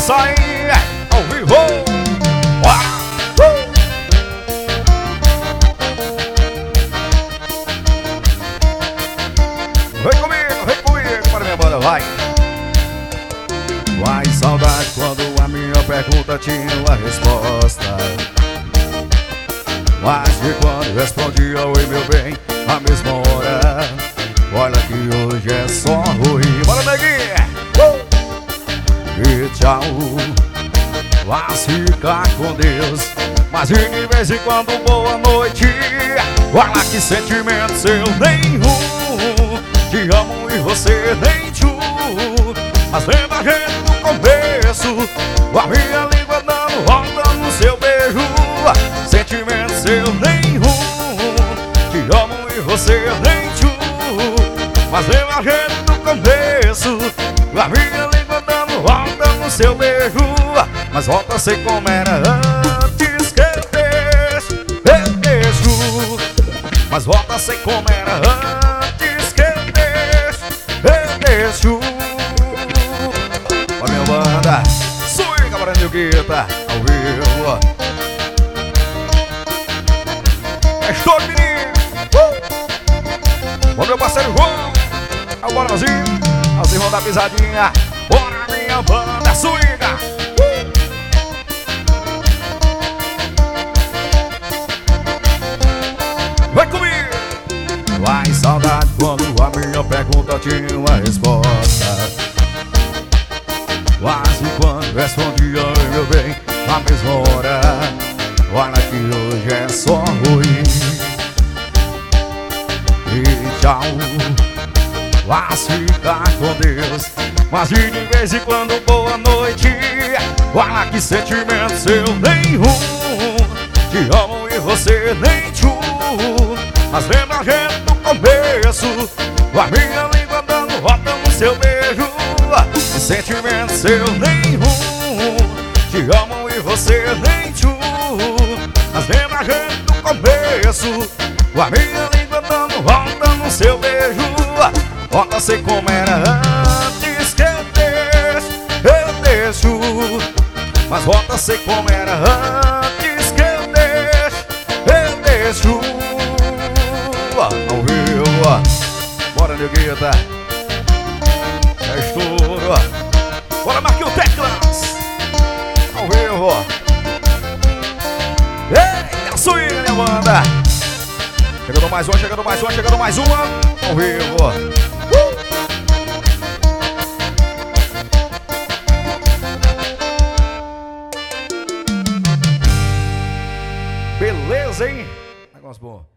isso aí, ao vivo. Vem comigo, para minha banda, vai. Vai saudade quando a minha pergunta tinha uma resposta. Mas de quando respondia oi meu bem, a mesma hora. Olha que hoje é só ruim. Bora, neguinha! E tchau. Vá ficar com Deus. Mas de vez em quando boa noite. Olha que sentimento seu nenhum. Te amo e você nem tchu. Mas lembra a gente no começo. A minha língua dando volta no seu beijo. Sentimento seu nenhum. Te amo e você nem tchu. Mas lembra a gente no começo. A minha língua dando volta no seu beijo. Mas volta a ser como era antes que eu deixo. Mas volta a ser como era antes que eu deixo. Olha minha banda, swing, bora meu guitarra, ao vivo. É estouro, menino. Olha meu parceiro João. Bora, Brasil. Nós vamos dar pisadinha. Bora, minha banda, swinga. Vai comigo. Vai saudade quando a minha pergunta tinha uma resposta. Quase quando respondia meu bem, na mesma hora. Olha que hoje é só ruim. E tchau. Vá ficar com Deus. Mas de vez em quando boa noite. Olha que sentimento seu nenhum. Te amo e você nem tchu. Mas lembra a gente no começo. A minha língua dando volta no seu beijo. Sentimento seu nenhum. Te amo e você nem tchu. Mas lembra a gente no começo. A minha língua dando volta no seu beijo. Volta a ser como era antes que eu deixo. Mas volta a ser como era antes que eu deixo. Ao vivo. Bora, neguita. É estouro. Bora, Marquinhos Teclas. Ao vivo. Eita, swing, minha banda. Chegando mais uma, chegando mais uma, chegando mais uma. Ao vivo. Beleza, hein? Negócio bom.